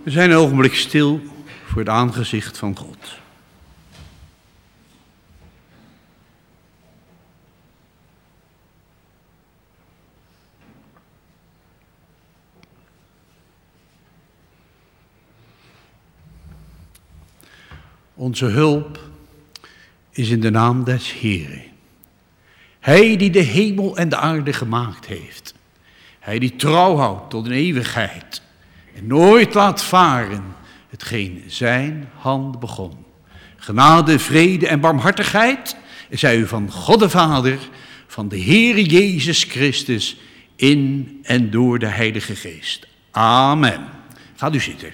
We zijn een ogenblik stil voor het aangezicht van God. Onze hulp is in de naam des Heeren. Hij die de hemel en de aarde gemaakt heeft. Hij die trouw houdt tot een eeuwigheid. En nooit laat varen hetgeen zijn hand begon. Genade, vrede en barmhartigheid zij u van God de Vader, van de Heere Jezus Christus, in en door de Heilige Geest. Amen. Gaat u zitten.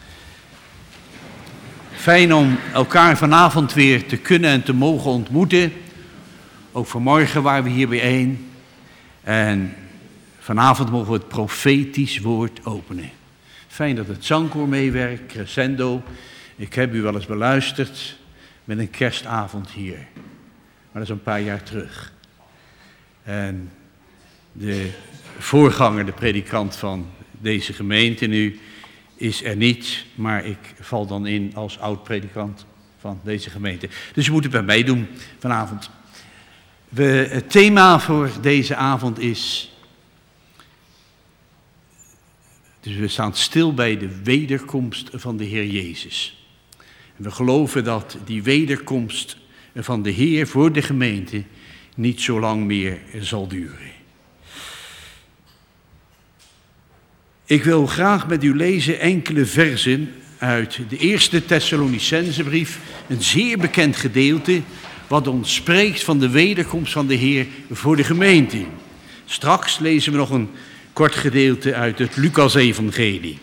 Fijn om elkaar vanavond weer te kunnen en te mogen ontmoeten. Ook vanmorgen waren we hier bijeen. En vanavond mogen we het profetisch woord openen. Fijn dat het zangkoor meewerkt, crescendo. Ik heb u wel eens beluisterd met een kerstavond hier. Maar dat is een paar jaar terug. En de voorganger, de predikant van deze gemeente nu, is er niet, maar ik val dan in als oud-predikant van deze gemeente. Dus u moet het bij mij doen vanavond. Het thema voor deze avond is... Dus we staan stil bij de wederkomst van de Heer Jezus. En we geloven dat die wederkomst van de Heer voor de gemeente niet zo lang meer zal duren. Ik wil graag met u lezen enkele versen uit de eerste Thessalonicensebrief, een zeer bekend gedeelte, wat ons spreekt van de wederkomst van de Heer voor de gemeente. Straks lezen we nog een kort gedeelte uit het Lucas-evangelie.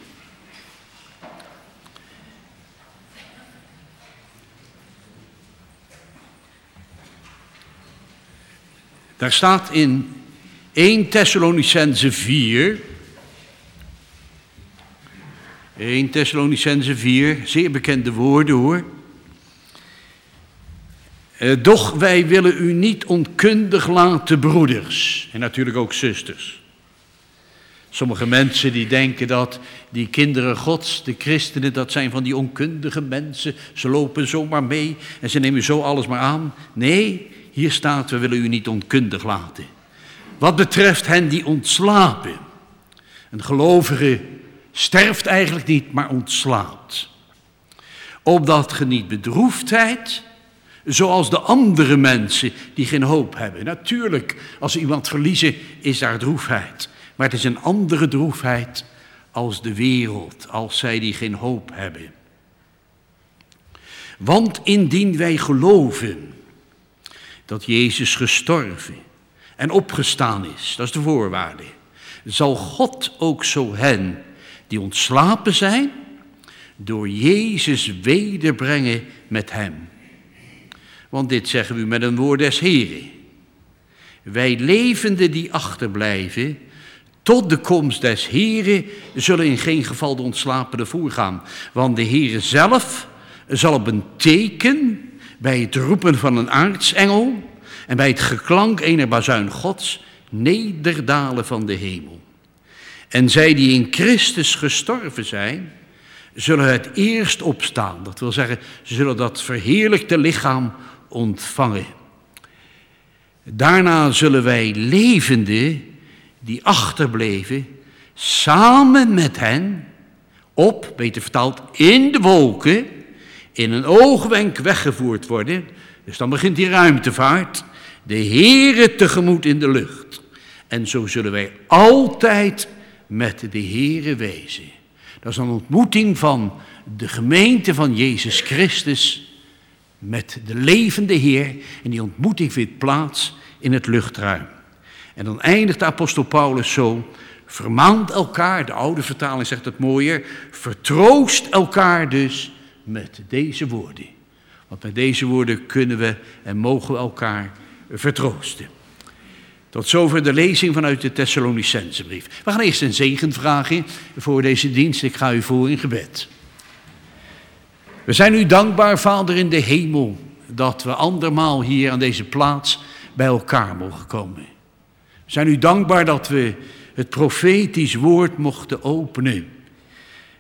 Daar staat in 1 Thessalonicense 4... 1 Thessalonicense 4, zeer bekende woorden hoor. Doch wij willen u niet onkundig laten, broeders. En natuurlijk ook zusters. Sommige mensen die denken dat die kinderen Gods, de christenen, dat zijn van die onkundige mensen. Ze lopen zomaar mee en ze nemen zo alles maar aan. Nee, hier staat, we willen u niet onkundig laten. Wat betreft hen die ontslapen. Een gelovige sterft eigenlijk niet, maar ontslaapt. Opdat ge niet bedroefd zijt, zoals de andere mensen die geen hoop hebben. Natuurlijk, als ze iemand verliezen, is daar droefheid. Maar het is een andere droefheid als de wereld, als zij die geen hoop hebben. Want indien wij geloven dat Jezus gestorven en opgestaan is, dat is de voorwaarde, zal God ook zo hen die ontslapen zijn, door Jezus wederbrengen met hem. Want dit zeggen we met een woord des Heren. Wij levenden die achterblijven, tot de komst des Heren, zullen in geen geval de ontslapenen voorgaan. Want de Heere zelf zal op een teken, bij het roepen van een aartsengel en bij het geklank ener bazuin Gods, nederdalen van de hemel. En zij die in Christus gestorven zijn, zullen het eerst opstaan. Dat wil zeggen, ze zullen dat verheerlijkte lichaam ontvangen. Daarna zullen wij levenden, die achterbleven, samen met hen, op, beter vertaald, in de wolken, in een oogwenk weggevoerd worden. Dus dan begint die ruimtevaart, de Heere tegemoet in de lucht. En zo zullen wij altijd met de Heere wezen. Dat is een ontmoeting van de gemeente van Jezus Christus met de levende Heer. En die ontmoeting vindt plaats in het luchtruim. En dan eindigt de apostel Paulus zo: vermaant elkaar, de oude vertaling zegt het mooier, vertroost elkaar dus met deze woorden. Want met deze woorden kunnen we en mogen we elkaar vertroosten. Tot zover de lezing vanuit de Thessalonicensebrief. We gaan eerst een zegen vragen voor deze dienst. Ik ga u voor in gebed. We zijn u dankbaar, Vader in de hemel, dat we andermaal hier aan deze plaats bij elkaar mogen komen. We zijn u dankbaar dat we het profetisch woord mochten openen.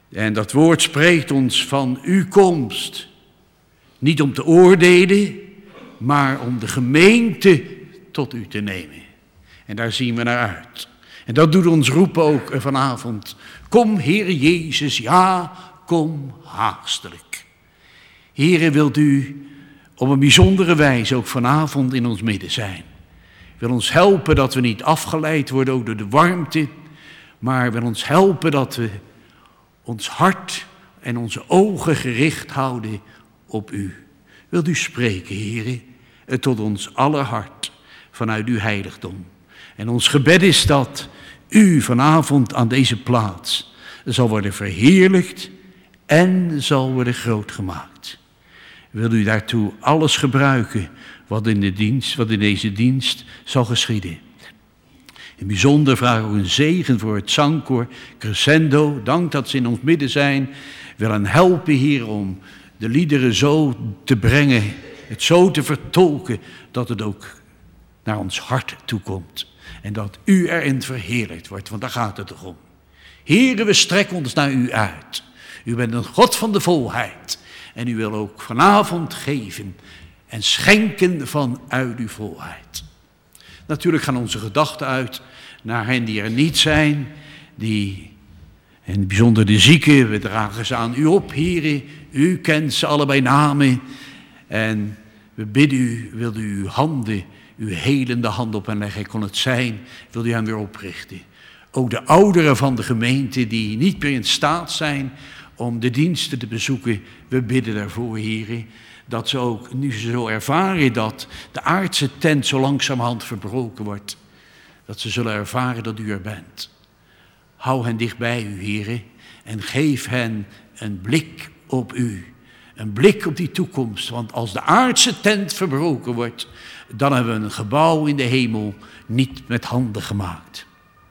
En dat woord spreekt ons van uw komst. Niet om te oordelen, maar om de gemeente tot u te nemen. En daar zien we naar uit. En dat doet ons roepen ook vanavond. Kom, Heere Jezus, ja, kom haastelijk. Heere, wilt u op een bijzondere wijze ook vanavond in ons midden zijn. Wil ons helpen dat we niet afgeleid worden ook door de warmte, maar wil ons helpen dat we ons hart en onze ogen gericht houden op u. Wilt u spreken, Heere, tot ons aller hart vanuit uw heiligdom. En ons gebed is dat u vanavond aan deze plaats zal worden verheerlijkt en zal worden groot gemaakt. Wil u daartoe alles gebruiken wat in deze dienst zal geschieden. In bijzonder vraag ik ook een zegen voor het zangkoor Crescendo. Dank dat ze in ons midden zijn. Willen helpen hier om de liederen zo te brengen, het zo te vertolken, dat het ook naar ons hart toe komt. En dat u erin verheerlijkt wordt, want daar gaat het toch om. Heere, we strekken ons naar u uit. U bent een God van de volheid. En u wil ook vanavond geven en schenken vanuit uw volheid. Natuurlijk gaan onze gedachten uit naar hen die er niet zijn, en bijzonder de zieken, we dragen ze aan u op, Heere. U kent ze allebei namen. En we bidden u, wilt u uw handen, uw helende hand op hen leggen. Kon het zijn, wilt u hen weer oprichten. Ook de ouderen van de gemeente die niet meer in staat zijn om de diensten te bezoeken. We bidden daarvoor, Heere, dat ze ook, nu ze zo ervaren dat de aardse tent zo langzamerhand verbroken wordt, dat ze zullen ervaren dat u er bent. Hou hen dicht bij u, Heere, en geef hen een blik op u. Een blik op die toekomst, want als de aardse tent verbroken wordt, dan hebben we een gebouw in de hemel niet met handen gemaakt.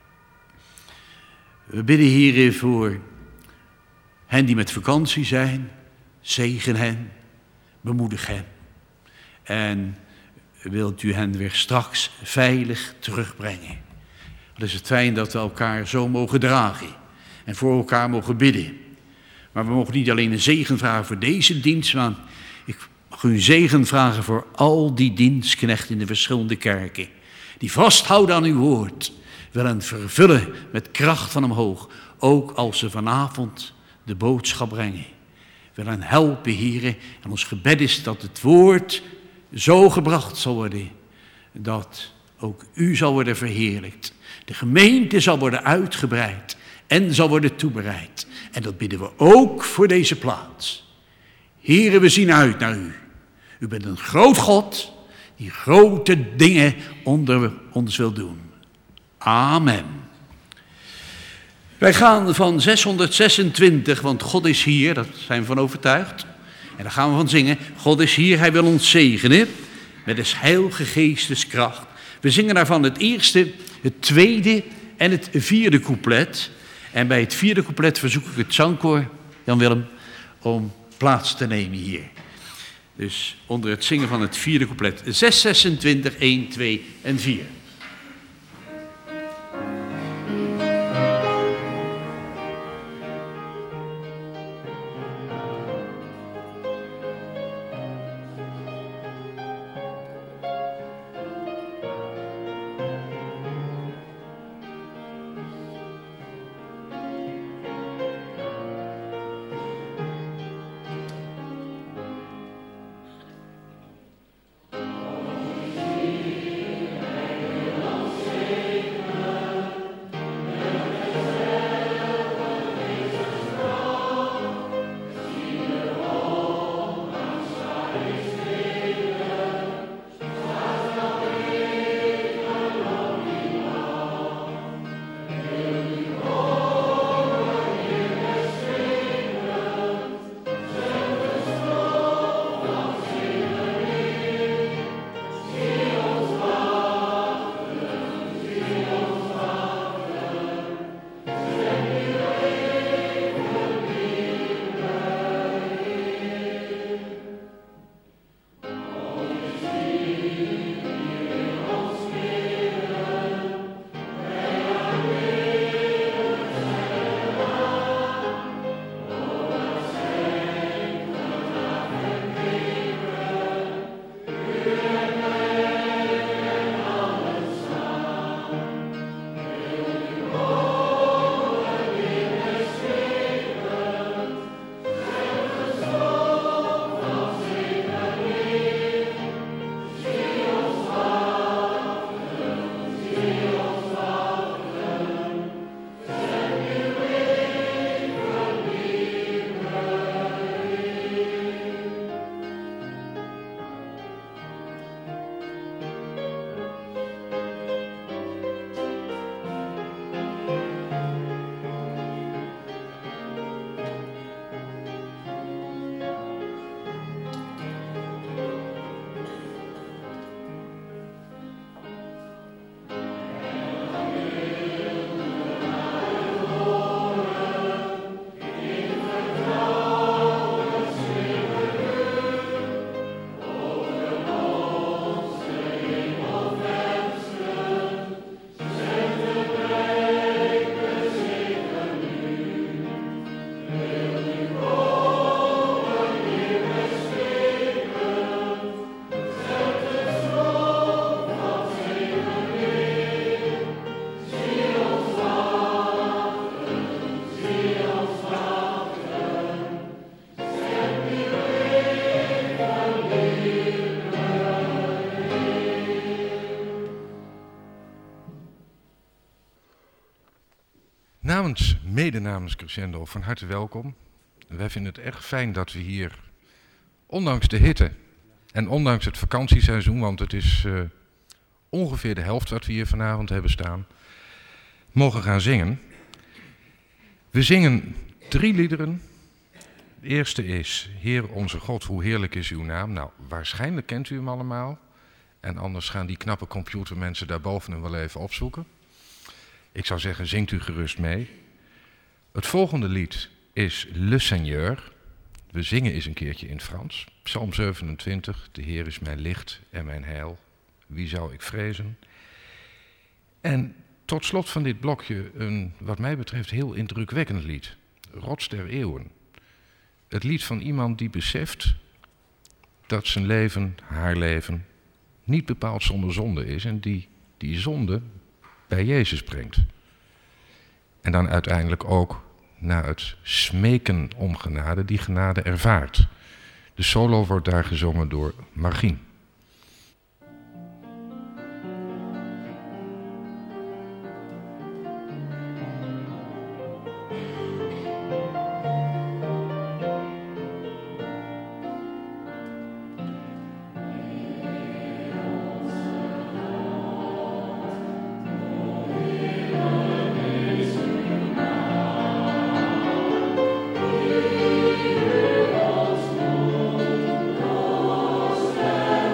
We bidden, Heere, voor hen die met vakantie zijn. Zegen hen, bemoedig hen. En wilt u hen weer straks veilig terugbrengen. Het is het fijn dat we elkaar zo mogen dragen en voor elkaar mogen bidden. Maar we mogen niet alleen een zegen vragen voor deze dienst, maar ik mag u een zegen vragen voor al die dienstknechten in de verschillende kerken. Die vasthouden aan uw woord, willen vervullen met kracht van omhoog, ook als ze vanavond de boodschap brengen. Willen helpen, Heere, en ons gebed is dat het woord zo gebracht zal worden, dat ook u zal worden verheerlijkt. De gemeente zal worden uitgebreid en zal worden toebereid. En dat bidden we ook voor deze plaats. Heere, we zien uit naar u. U bent een groot God die grote dingen onder ons wil doen. Amen. Wij gaan van 626, want God is hier, daar zijn we van overtuigd. En daar gaan we van zingen. God is hier, hij wil ons zegenen met des heilige geestes kracht. We zingen daarvan het eerste, het tweede en het vierde couplet. En bij het vierde couplet verzoek ik het zangkoor, Jan Willem, om plaats te nemen hier. Dus onder het zingen van het vierde couplet. 6, 26, 1, 2 en 4. mede namens Crescendo van harte welkom. Wij vinden het erg fijn dat we hier, ondanks de hitte en ondanks het vakantieseizoen, want het is ongeveer de helft wat we hier vanavond hebben staan, mogen gaan zingen. We zingen 3 liederen. De eerste is Heer onze God, hoe heerlijk is uw naam. Nou, waarschijnlijk kent u hem allemaal. En anders gaan die knappe computermensen daarboven hem wel even opzoeken. Ik zou zeggen, zingt u gerust mee. Het volgende lied is Le Seigneur. We zingen eens een keertje in het Frans. Psalm 27, de Heer is mijn licht en mijn heil. Wie zou ik vrezen? En tot slot van dit blokje een, wat mij betreft, heel indrukwekkend lied. Rots der eeuwen. Het lied van iemand die beseft dat zijn leven, haar leven, niet bepaald zonder zonde is en die zonde bij Jezus brengt. En dan uiteindelijk ook na het smeken om genade, die genade ervaart. De solo wordt daar gezongen door Margien. Stay.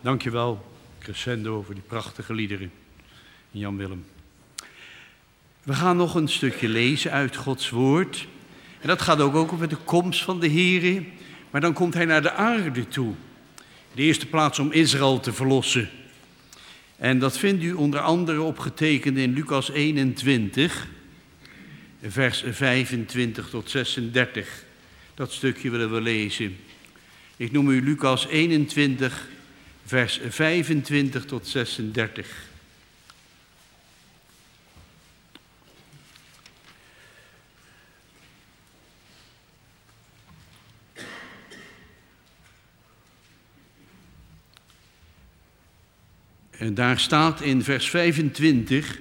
Dankjewel, Crescendo, voor die prachtige liederen. Jan Willem. We gaan nog een stukje lezen uit Gods woord. En dat gaat ook over de komst van de Here. Maar dan komt hij naar de aarde toe. De eerste plaats om Israël te verlossen. En dat vindt u onder andere opgetekend in Lucas 21, vers 25 tot 36. Dat stukje willen we lezen. Ik noem u Lucas 21, vers 25 tot 36. En daar staat in vers 25,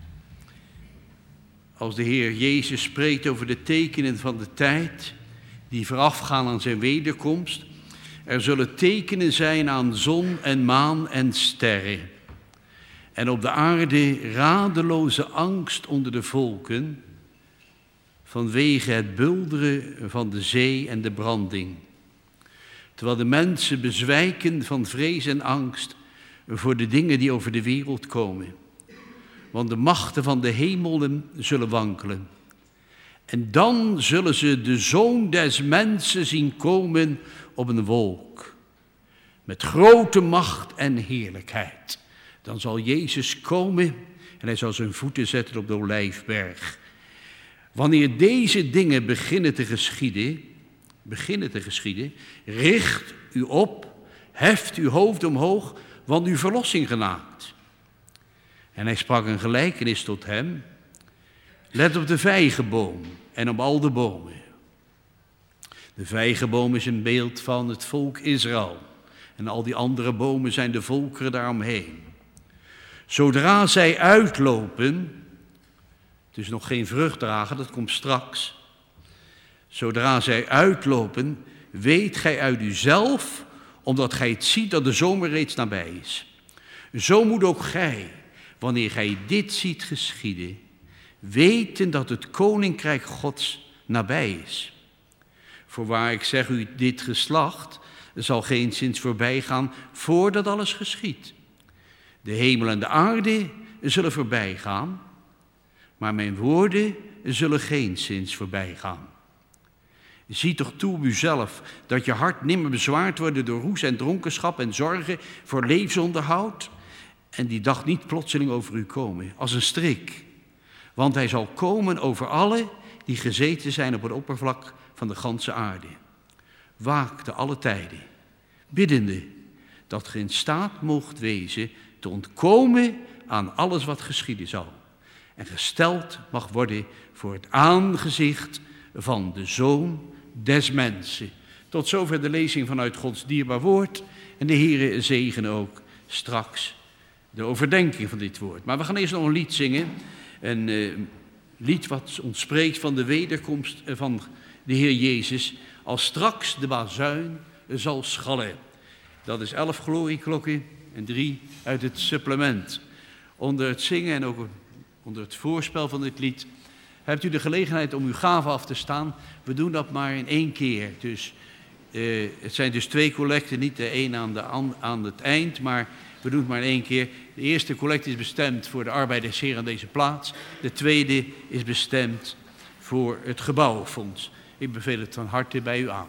als de Heer Jezus spreekt over de tekenen van de tijd die voorafgaan aan zijn wederkomst. Er zullen tekenen zijn aan zon en maan en sterren. En op de aarde radeloze angst onder de volken, vanwege het bulderen van de zee en de branding. Terwijl de mensen bezwijken van vrees en angst voor de dingen die over de wereld komen. Want de machten van de hemelen zullen wankelen. En dan zullen ze de Zoon des Mensen zien komen op een wolk. Met grote macht en heerlijkheid. Dan zal Jezus komen en hij zal zijn voeten zetten op de Olijfberg. Wanneer deze dingen beginnen te geschieden, richt u op, heft uw hoofd omhoog, want uw verlossing genaakt. En hij sprak een gelijkenis tot hem. Let op de vijgenboom en op al de bomen. De vijgenboom is een beeld van het volk Israël. En al die andere bomen zijn de volkeren daaromheen. Zodra zij uitlopen, het is nog geen vrucht dragen, dat komt straks. Zodra zij uitlopen, weet gij uit uzelf, omdat gij het ziet dat de zomer reeds nabij is. Zo moet ook gij, wanneer gij dit ziet geschieden, weten dat het koninkrijk Gods nabij is. Voorwaar ik zeg u, dit geslacht zal geenszins voorbij gaan voordat alles geschiedt. De hemel en de aarde zullen voorbij gaan, maar mijn woorden zullen geenszins voorbij gaan. Zie toch toe op uzelf, dat je hart nimmer bezwaard wordt door roes en dronkenschap en zorgen voor levensonderhoud. En die dag niet plotseling over u komen, als een strik. Want hij zal komen over allen die gezeten zijn op het oppervlak van de ganse aarde. Waak te alle tijden, biddende dat ge in staat moogt wezen te ontkomen aan alles wat geschieden zal. En gesteld mag worden voor het aangezicht van de Zoon des Mensen. Tot zover de lezing vanuit Gods dierbaar woord. En de Heere zegene ook straks de overdenking van dit woord. Maar we gaan eerst nog een lied zingen. Een lied wat ons spreekt van de wederkomst van de Heer Jezus. Als straks de bazuin zal schallen. Dat is 11 glorieklokken en 3 uit het supplement. Onder het zingen en ook onder het voorspel van dit lied hebt u de gelegenheid om uw gave af te staan. We doen dat maar in 1 keer. Dus, het zijn dus 2 collecten, niet de een aan het eind, maar we doen het maar in 1 keer. De eerste collecte is bestemd voor de arbeid des Heeren aan deze plaats. De tweede is bestemd voor het gebouwenfonds. Ik beveel het van harte bij u aan.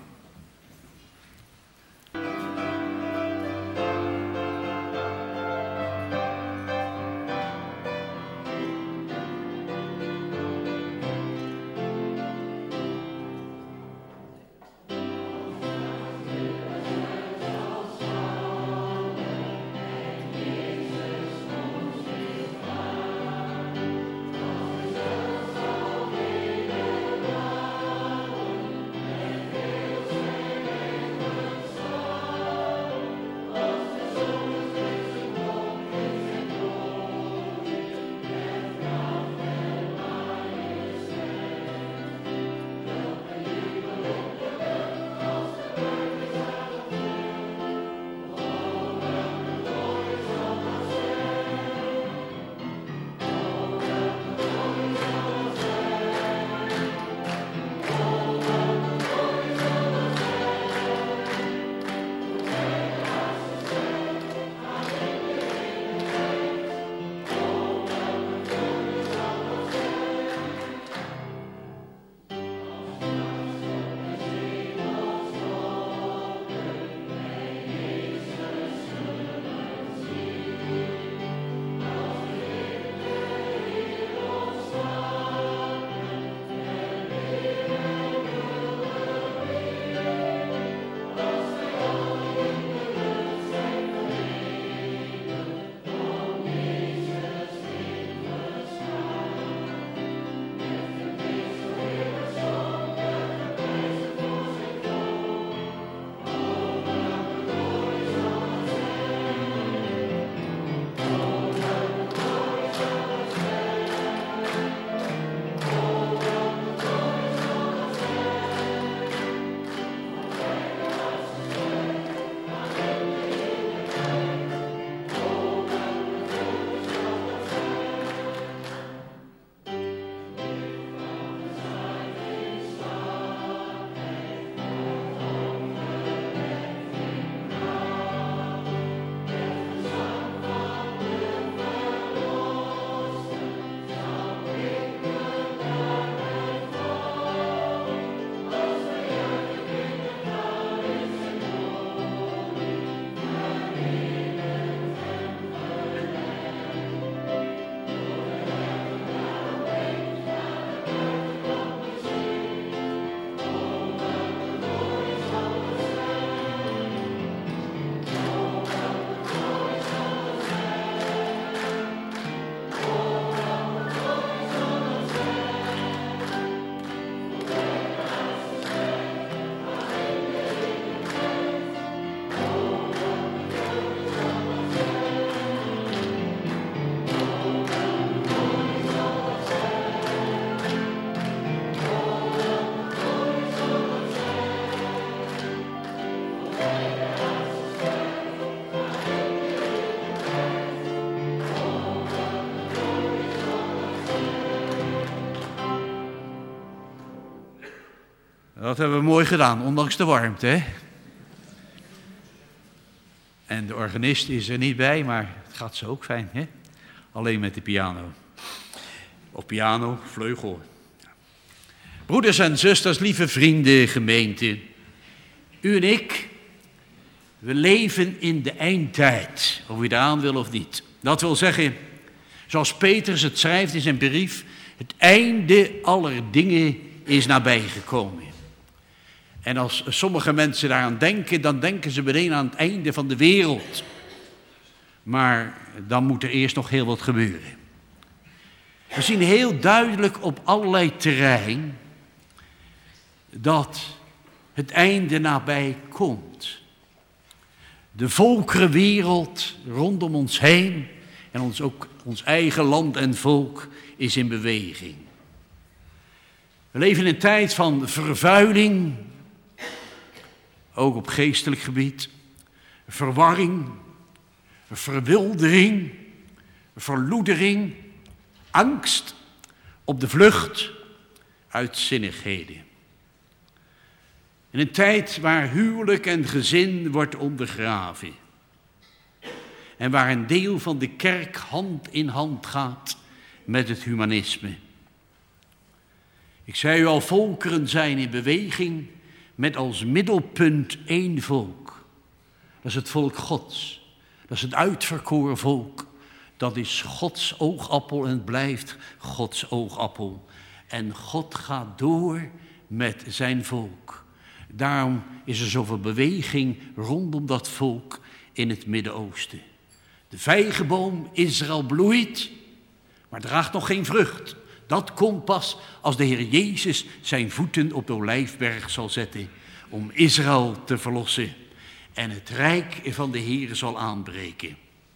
Dat hebben we mooi gedaan, ondanks de warmte, hè? En de organist is er niet bij, maar het gaat zo ook fijn, hè? Alleen met de piano. Of piano, vleugel. Broeders en zusters, lieve vrienden, gemeente. U en ik, we leven in de eindtijd, of u eraan wil of niet. Dat wil zeggen, zoals Petrus het schrijft in zijn brief, het einde aller dingen is nabijgekomen. En als sommige mensen daaraan denken, dan denken ze meteen aan het einde van de wereld. Maar dan moet er eerst nog heel wat gebeuren. We zien heel duidelijk op allerlei terrein dat het einde nabij komt. De volkerenwereld rondom ons heen en ook ons eigen land en volk is in beweging. We leven in een tijd van vervuiling, ook op geestelijk gebied, verwarring, verwildering, verloedering, angst, op de vlucht, uitzinnigheden. In een tijd waar huwelijk en gezin wordt ondergraven. En waar een deel van de kerk hand in hand gaat met het humanisme. Ik zei u al, volkeren zijn in beweging met als middelpunt één volk. Dat is het volk Gods. Dat is het uitverkoren volk. Dat is Gods oogappel en het blijft Gods oogappel. En God gaat door met zijn volk. Daarom is er zoveel beweging rondom dat volk in het Midden-Oosten. De vijgenboom Israël bloeit, maar draagt nog geen vrucht. Dat komt pas als de Heer Jezus zijn voeten op de Olijfberg zal zetten om Israël te verlossen en het rijk van de Heer zal aanbreken.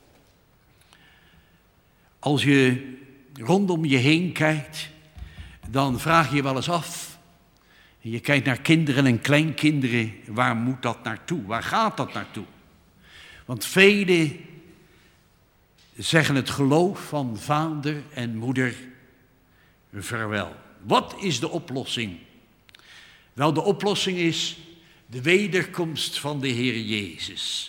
Als je rondom je heen kijkt, dan vraag je je wel eens af. Je kijkt naar kinderen en kleinkinderen, waar moet dat naartoe? Waar gaat dat naartoe? Want velen zeggen het geloof van vader en moeder vaarwel. Wat is de oplossing? Wel, de oplossing is de wederkomst van de Heer Jezus.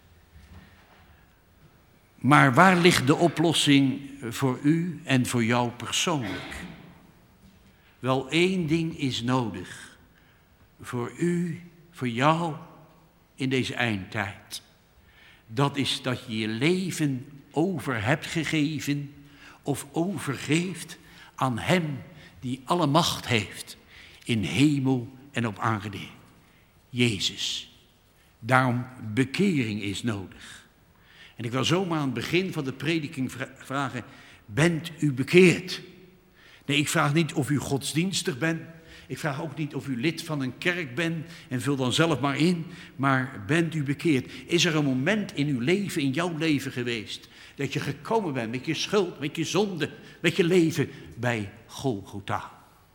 Maar waar ligt de oplossing voor u en voor jou persoonlijk? Wel, één ding is nodig. Voor u, voor jou in deze eindtijd. Dat is dat je je leven over hebt gegeven of overgeeft aan Hem die alle macht heeft in hemel en op aarde. Jezus. Daarom bekering is nodig. En ik wil zomaar aan het begin van de prediking vragen, bent u bekeerd? Nee, ik vraag niet of u godsdienstig bent. Ik vraag ook niet of u lid van een kerk bent en vul dan zelf maar in. Maar bent u bekeerd? Is er een moment in uw leven, in jouw leven geweest, dat je gekomen bent met je schuld, met je zonde, met je leven bij Golgotha?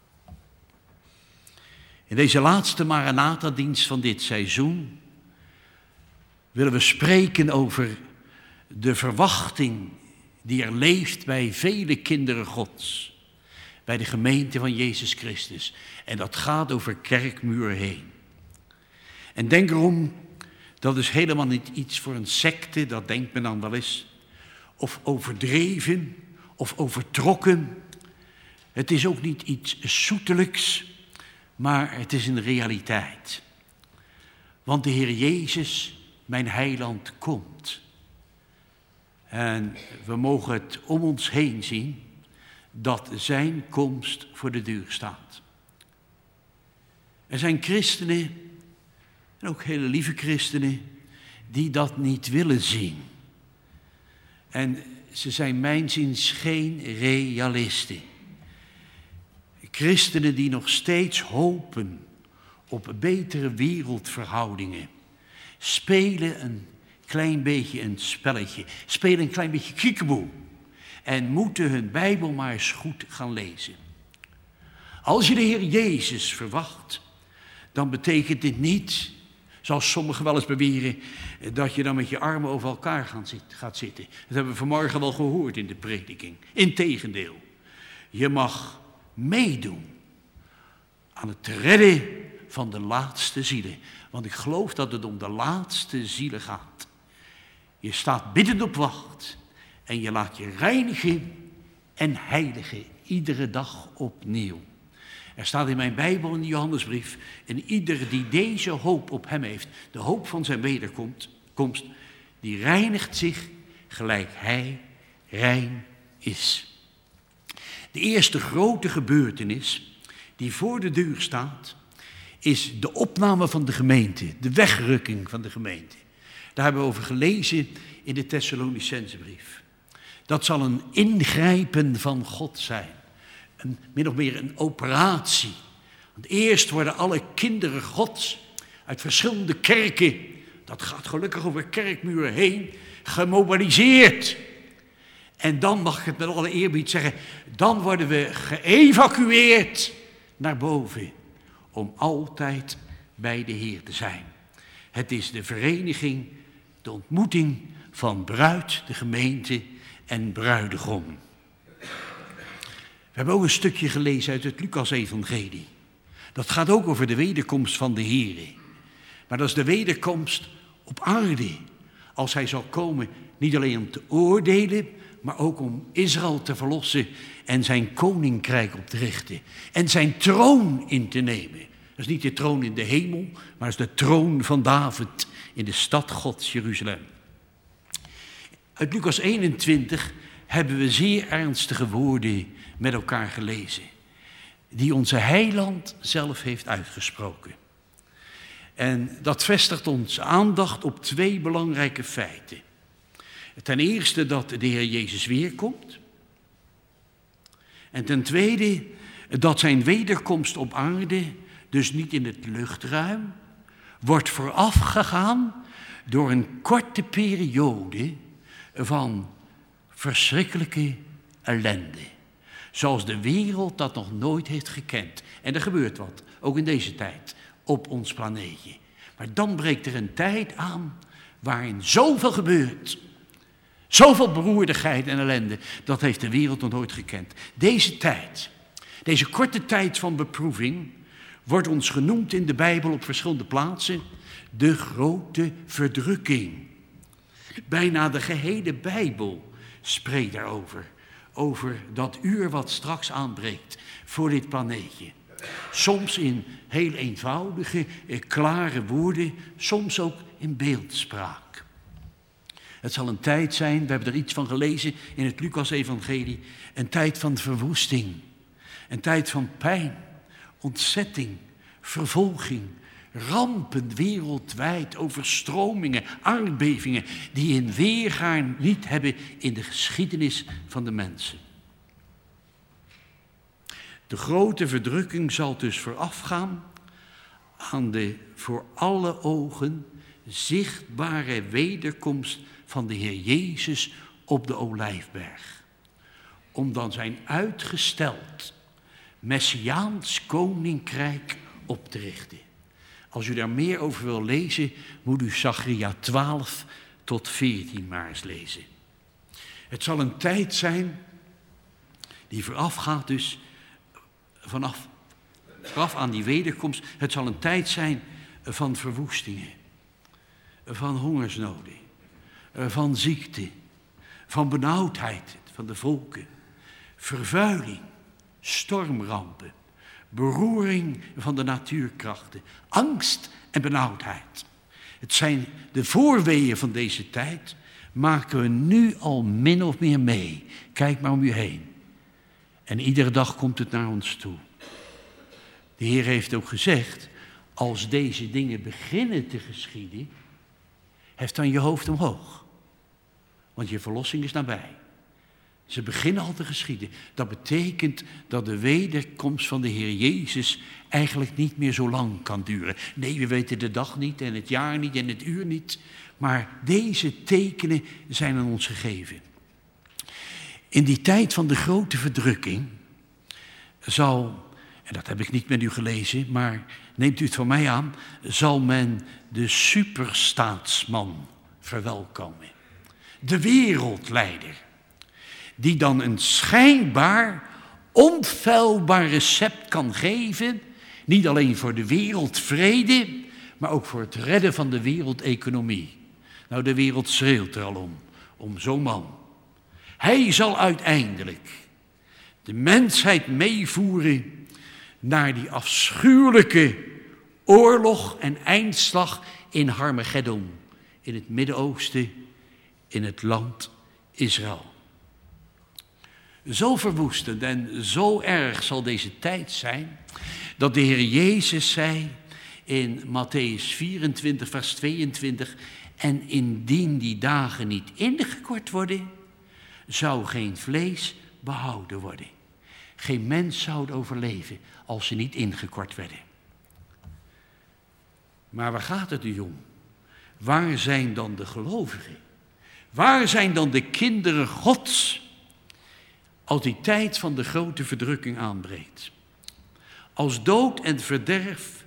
In deze laatste Maranatha-dienst van dit seizoen willen we spreken over de verwachting die er leeft bij vele kinderen Gods. Bij de gemeente van Jezus Christus. En dat gaat over kerkmuur heen. En denk erom, dat is helemaal niet iets voor een secte, dat denkt men dan wel eens. Of overdreven, of overtrokken. Het is ook niet iets zoetelijks, maar het is een realiteit. Want de Heer Jezus, mijn heiland, komt. En we mogen het om ons heen zien dat zijn komst voor de deur staat. Er zijn christenen, en ook hele lieve christenen, die dat niet willen zien. En ze zijn mijnziens geen realisten. Christenen die nog steeds hopen op betere wereldverhoudingen, spelen een klein beetje een spelletje, spelen een klein beetje kiekeboe. En moeten hun Bijbel maar eens goed gaan lezen. Als je de Heer Jezus verwacht, dan betekent dit niet, zoals sommigen wel eens beweren, dat je dan met je armen over elkaar gaat zitten. Dat hebben we vanmorgen wel gehoord in de prediking. Integendeel, je mag meedoen aan het redden van de laatste zielen. Want ik geloof dat het om de laatste zielen gaat. Je staat biddend op wacht en je laat je reinigen en heiligen iedere dag opnieuw. Er staat in mijn Bijbel in de Johannesbrief, en ieder die deze hoop op hem heeft, de hoop van zijn wederkomst, die reinigt zich gelijk hij rein is. De eerste grote gebeurtenis die voor de deur staat, is de opname van de gemeente, de wegrukking van de gemeente. Daar hebben we over gelezen in de Thessalonicensebrief. Dat zal een ingrijpen van God zijn. Min of meer een operatie. Want eerst worden alle kinderen Gods uit verschillende kerken, dat gaat gelukkig over kerkmuren heen, gemobiliseerd. En dan mag ik het met alle eerbied zeggen, dan worden we geëvacueerd naar boven. Om altijd bij de Heer te zijn. Het is de vereniging, de ontmoeting van bruid, de gemeente en bruidegom. We hebben ook een stukje gelezen uit het Lucas-evangelie. Dat gaat ook over de wederkomst van de Heer. Maar dat is de wederkomst op aarde. Als hij zal komen, niet alleen om te oordelen, maar ook om Israël te verlossen en zijn koninkrijk op te richten. En zijn troon in te nemen. Dat is niet de troon in de hemel, maar dat is de troon van David in de stad Gods, Jeruzalem. Uit Lucas 21 hebben we zeer ernstige woorden met elkaar gelezen. Die onze heiland zelf heeft uitgesproken. En dat vestigt ons aandacht op twee belangrijke feiten. Ten eerste dat de Heer Jezus weerkomt. En ten tweede dat zijn wederkomst op aarde, dus niet in het luchtruim, wordt voorafgegaan door een korte periode van verschrikkelijke ellende. Zoals de wereld dat nog nooit heeft gekend. En er gebeurt wat, ook in deze tijd, op ons planeetje. Maar dan breekt er een tijd aan waarin zoveel gebeurt. Zoveel beroerdigheid en ellende, dat heeft de wereld nog nooit gekend. Deze tijd, deze korte tijd van beproeving, wordt ons genoemd in de Bijbel op verschillende plaatsen de grote verdrukking. Bijna de gehele Bijbel spreekt daarover. Over dat uur wat straks aanbreekt voor dit planeetje. Soms in heel eenvoudige, klare woorden, soms ook in beeldspraak. Het zal een tijd zijn, we hebben er iets van gelezen in het Lucas-evangelie, een tijd van verwoesting, een tijd van pijn, ontzetting, vervolging, rampen wereldwijd, overstromingen, aardbevingen die een weergaar niet hebben in de geschiedenis van de mensen. De grote verdrukking zal dus voorafgaan aan de voor alle ogen zichtbare wederkomst van de Heer Jezus op de Olijfberg. Om dan zijn uitgesteld Messiaans koninkrijk op te richten. Als u daar meer over wil lezen, moet u Zacharia 12 tot 14 maar eens lezen. Het zal een tijd zijn die voorafgaat dus vooraf aan die wederkomst. Het zal een tijd zijn van verwoestingen, van hongersnoden, van ziekte, van benauwdheid van de volken, vervuiling, stormrampen, beroering van de natuurkrachten, angst en benauwdheid. Het zijn de voorweeën van deze tijd, maken we nu al min of meer mee. Kijk maar om u heen. En iedere dag komt het naar ons toe. De Heer heeft ook gezegd, als deze dingen beginnen te geschieden, hef dan je hoofd omhoog. Want je verlossing is nabij. Ze beginnen al te geschieden. Dat betekent dat de wederkomst van de Heer Jezus eigenlijk niet meer zo lang kan duren. Nee, we weten de dag niet en het jaar niet en het uur niet. Maar deze tekenen zijn aan ons gegeven. In die tijd van de grote verdrukking zal, en dat heb ik niet met u gelezen, maar neemt u het van mij aan, zal men de superstaatsman verwelkomen. De wereldleider. Die dan een schijnbaar, onfeilbaar recept kan geven, Niet alleen voor de wereldvrede, maar ook voor het redden van de wereldeconomie. Nou, de wereld schreeuwt er al om zo'n man. Hij zal uiteindelijk de mensheid meevoeren naar die afschuwelijke oorlog en eindslag in Harmageddon, in het Midden-Oosten, in het land Israël. Zo verwoestend en zo erg zal deze tijd zijn, dat de Heer Jezus zei in Mattheüs 24, vers 22... en indien die dagen niet ingekort worden, zou geen vlees behouden worden. Geen mens zou overleven als ze niet ingekort werden. Maar waar gaat het nu om? Waar zijn dan de gelovigen? Waar zijn dan de kinderen Gods als die tijd van de grote verdrukking aanbreekt? Als dood en verderf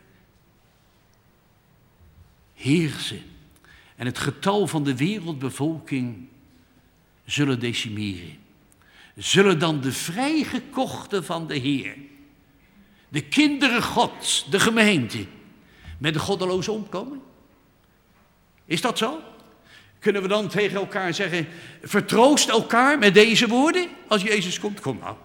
heersen en het getal van de wereldbevolking zullen decimeren, zullen dan de vrijgekochten van de Heer, de kinderen Gods, de gemeente, met de goddelozen omkomen? Is dat zo? Kunnen we dan tegen elkaar zeggen, vertroost elkaar met deze woorden als Jezus komt? Kom nou.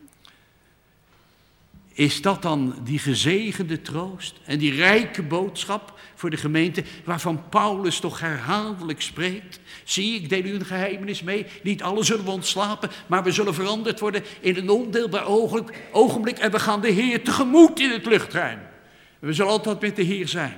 Is dat dan die gezegende troost en die rijke boodschap voor de gemeente, waarvan Paulus toch herhaaldelijk spreekt? Zie, ik deel u een geheimenis mee, niet alle zullen we ontslapen, maar we zullen veranderd worden in een ondeelbaar ogenblik en we gaan de Heer tegemoet in het luchtruim. We zullen altijd met de Heer zijn.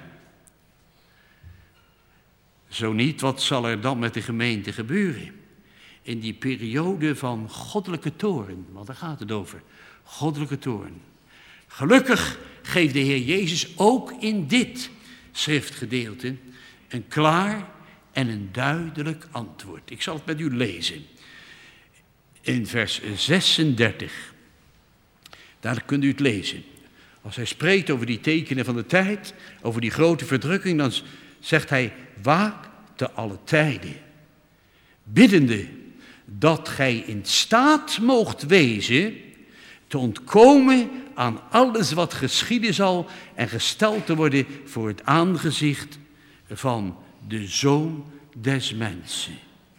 Zo niet, wat zal er dan met de gemeente gebeuren? In die periode van goddelijke toorn, want daar gaat het over, goddelijke toorn. Gelukkig geeft de Heer Jezus ook in dit schriftgedeelte een klaar en een duidelijk antwoord. Ik zal het met u lezen. In vers 36. Daar kunt u het lezen. Als hij spreekt over die tekenen van de tijd, over die grote verdrukking, dan zegt hij, waak te alle tijden, biddende dat gij in staat moogt wezen te ontkomen aan alles wat geschieden zal en gesteld te worden voor het aangezicht van de Zoon des Mensen.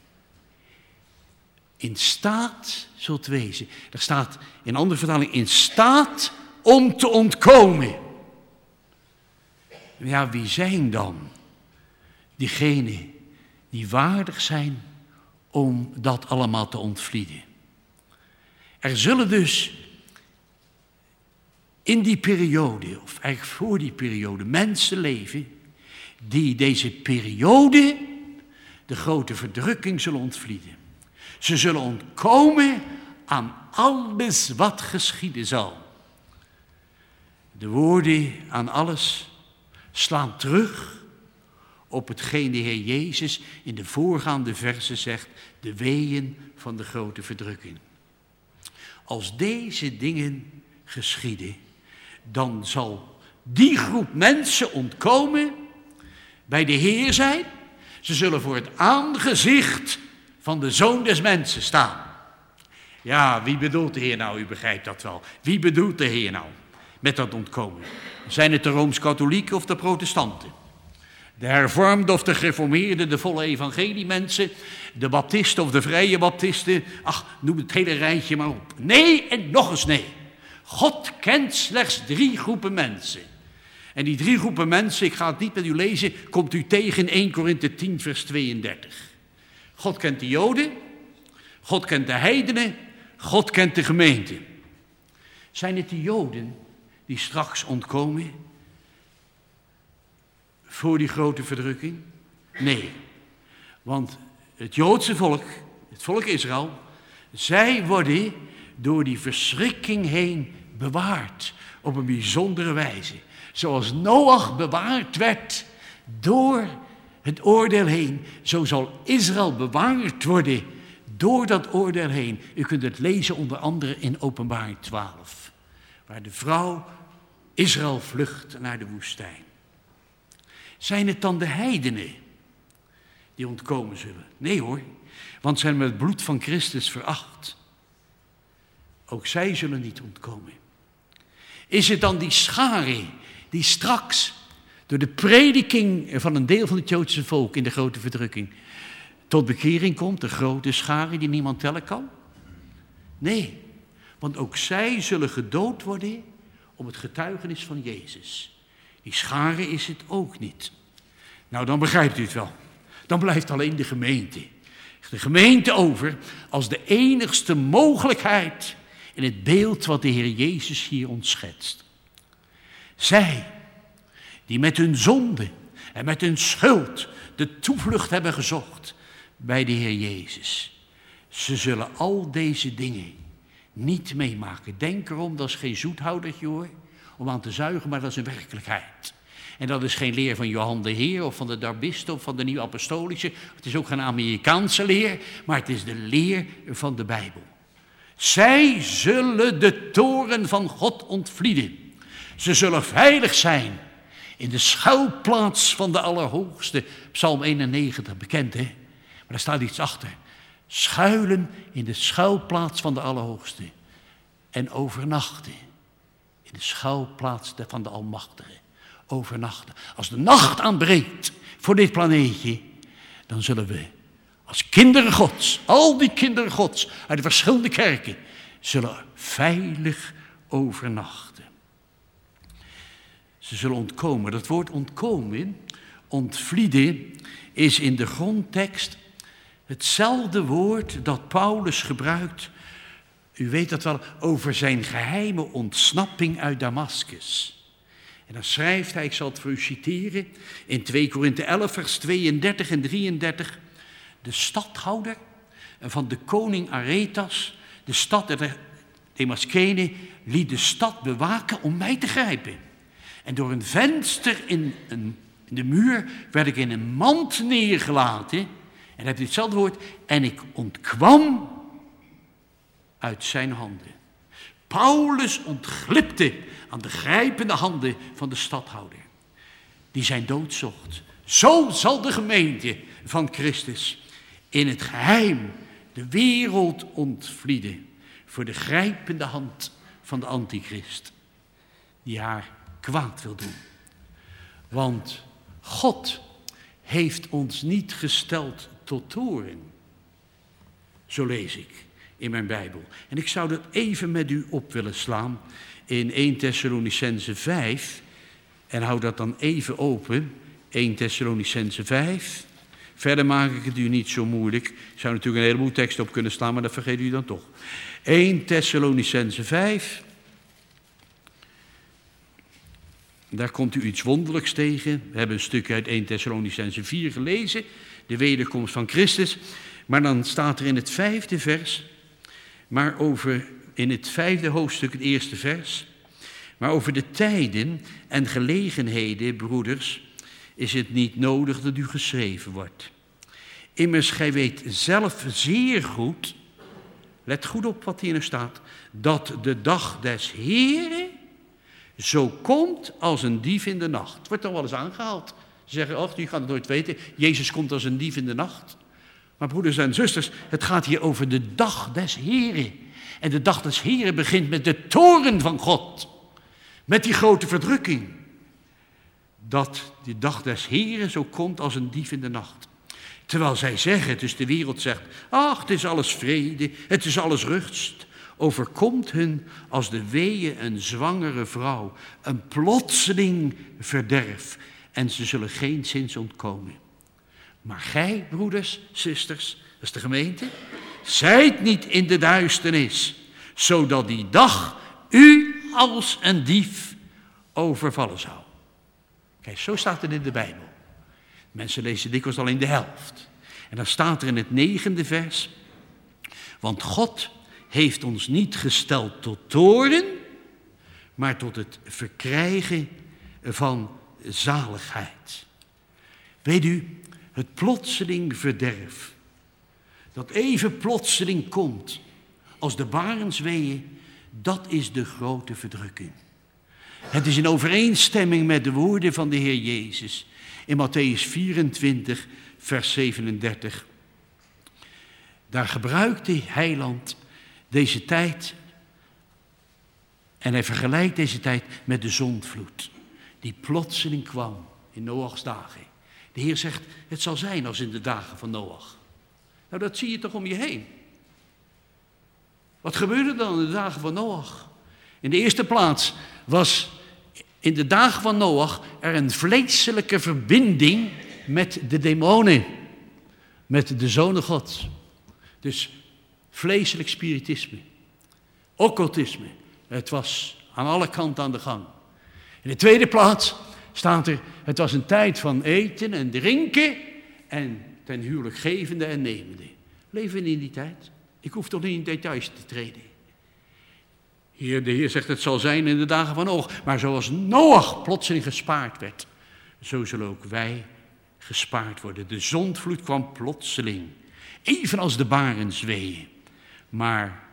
In staat zult wezen. Er staat in andere vertaling in staat om te ontkomen. Ja, wie zijn dan diegenen die waardig zijn om dat allemaal te ontvlieden? Er zullen dus in die periode, of eigenlijk voor die periode, mensen leven die deze periode, de grote verdrukking, zullen ontvlieden. Ze zullen ontkomen aan alles wat geschieden zal. De woorden aan alles slaan terug op hetgeen de Heer Jezus in de voorgaande versen zegt, de weeën van de grote verdrukking. Als deze dingen geschieden, dan zal die groep mensen ontkomen, bij de Heer zijn. Ze zullen voor het aangezicht van de Zoon des Mensen staan. Ja, wie bedoelt de Heer nou? U begrijpt dat wel. Wie bedoelt de Heer nou met dat ontkomen? Zijn het de Rooms-Katholieken of de protestanten? De hervormden of de gereformeerden, de volle evangeliemensen, de baptisten of de vrije baptisten? Ach, noem het hele rijtje maar op. Nee en nog eens nee. God kent slechts 3 groepen mensen. En die 3 groepen mensen, ik ga het niet met u lezen, komt u tegen in 1 Korinthe 10 vers 32. God kent de Joden, God kent de heidenen, God kent de gemeente. Zijn het de Joden die straks ontkomen voor die grote verdrukking? Nee, want het Joodse volk, het volk Israël, zij worden door die verschrikking heen bewaard op een bijzondere wijze. Zoals Noach bewaard werd door het oordeel heen, zo zal Israël bewaard worden door dat oordeel heen. U kunt het lezen onder andere in Openbaring 12, waar de vrouw Israël vlucht naar de woestijn. Zijn het dan de heidenen die ontkomen zullen? Nee hoor, want zijn met het bloed van Christus veracht. Ook zij zullen niet ontkomen. Is het dan die schare die straks door de prediking van een deel van het Joodse volk in de grote verdrukking tot bekering komt, de grote schare die niemand tellen kan? Nee, want ook zij zullen gedood worden om het getuigenis van Jezus. Die schare is het ook niet. Nou, dan begrijpt u het wel. Dan blijft alleen de gemeente. De gemeente over als de enigste mogelijkheid in het beeld wat de Heer Jezus hier ons schetst. Zij die met hun zonde en met hun schuld de toevlucht hebben gezocht bij de Heer Jezus. Ze zullen al deze dingen niet meemaken. Denk erom, dat is geen zoethoudertje hoor, om aan te zuigen, maar dat is een werkelijkheid. En dat is geen leer van Johan de Heer of van de Darbisten of van de Nieuwe Apostolische. Het is ook geen Amerikaanse leer, maar het is de leer van de Bijbel. Zij zullen de toorn van God ontvlieden. Ze zullen veilig zijn in de schuilplaats van de Allerhoogste. Psalm 91, bekend hè? Maar daar staat iets achter. Schuilen in de schuilplaats van de Allerhoogste. En overnachten in de schuilplaats van de Almachtige. Overnachten. Als de nacht aanbreekt voor dit planeetje, dan zullen we als kinderen Gods, al die kinderen Gods uit de verschillende kerken, zullen veilig overnachten. Ze zullen ontkomen. Dat woord ontkomen, ontvlieden, is in de grondtekst hetzelfde woord dat Paulus gebruikt, u weet dat wel, over zijn geheime ontsnapping uit Damaskus. En dan schrijft hij, ik zal het voor u citeren, in 2 Korinthe 11 vers 32 en 33. De stadhouder van de koning Aretas, de stad der Demaskenen, liet de stad bewaken om mij te grijpen. En door een venster in de muur werd ik in een mand neergelaten. En hij heeft hetzelfde woord. En ik ontkwam uit zijn handen. Paulus ontglipte aan de grijpende handen van de stadhouder, die zijn dood zocht. Zo zal de gemeente van Christus in het geheim de wereld ontvlieden voor de grijpende hand van de antichrist, die haar kwaad wil doen. Want God heeft ons niet gesteld tot toorn. Zo lees ik in mijn Bijbel. En ik zou dat even met u op willen slaan in 1 Thessalonicenzen 5. En hou dat dan even open. 1 Thessalonicenzen 5. Verder maak ik het u niet zo moeilijk. Ik zou natuurlijk een heleboel teksten op kunnen slaan, maar dat vergeet u dan toch. 1 Thessalonicenzen 5. Daar komt u iets wonderlijks tegen. We hebben een stukje uit 1 Thessalonicenzen 4 gelezen. De wederkomst van Christus. Maar dan staat er in het 5e vers, maar in het 5e hoofdstuk, het 1e vers. Maar over de tijden en gelegenheden, broeders, is het niet nodig dat u geschreven wordt. Immers, gij weet zelf zeer goed, let goed op wat hier staat, dat de dag des Heren zo komt als een dief in de nacht. Het wordt dan wel eens aangehaald. Ze zeggen, oh, u gaat het nooit weten, Jezus komt als een dief in de nacht. Maar broeders en zusters, het gaat hier over de dag des Heren. En de dag des Heren begint met de toorn van God. Met die grote verdrukking. Dat die dag des Heren zo komt als een dief in de nacht. Terwijl zij zeggen, dus de wereld zegt, ach, het is alles vrede, het is alles rust. Overkomt hun als de weeën een zwangere vrouw, een plotseling verderf. En ze zullen geenszins ontkomen. Maar gij, broeders, zusters, dat is de gemeente, zijt niet in de duisternis, zodat die dag u als een dief overvallen zou. Kijk, zo staat het in de Bijbel. Mensen lezen dikwijls alleen de helft. En dan staat er in het 9e vers, want God heeft ons niet gesteld tot toorn, maar tot het verkrijgen van zaligheid. Weet u, het plotseling verderf, dat even plotseling komt als de barensweeën, dat is de grote verdrukking. Het is in overeenstemming met de woorden van de Heer Jezus in Mattheüs 24, vers 37. Daar gebruikt de heiland deze tijd En hij vergelijkt deze tijd met de zondvloed, die plotseling kwam in Noachs dagen. De Heer zegt, het zal zijn als in de dagen van Noach. Nou, dat zie je toch om je heen. Wat gebeurde dan in de dagen van Noach? In de eerste plaats was in de dagen van Noach er een vleeselijke verbinding met de demonen, met de zonen Gods. Dus vleeselijk spiritisme, occultisme. Het was aan alle kanten aan de gang. In de tweede plaats staat er, het was een tijd van eten en drinken en ten huwelijk gevende en nemende. Leven we in die tijd? Ik hoef toch niet in details te treden. Hier, de Heer zegt, het zal zijn in de dagen van Noach. Maar zoals Noach plotseling gespaard werd, zo zullen ook wij gespaard worden. De zondvloed kwam plotseling, evenals de barensweeën. Maar